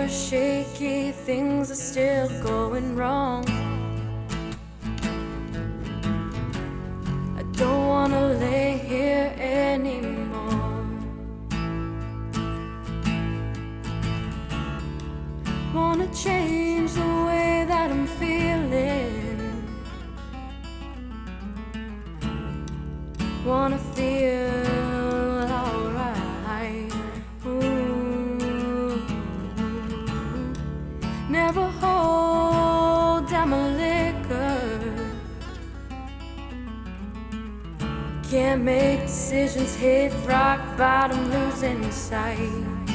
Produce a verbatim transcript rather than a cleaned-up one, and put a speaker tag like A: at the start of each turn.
A: are shaky, things are still going wrong. I don't wanna lay here anymore. Wanna change the way that I'm feeling. Wanna feel alright. Ooh. Never hold down my liquor. Can't make decisions, hit rock bottom, losing sight.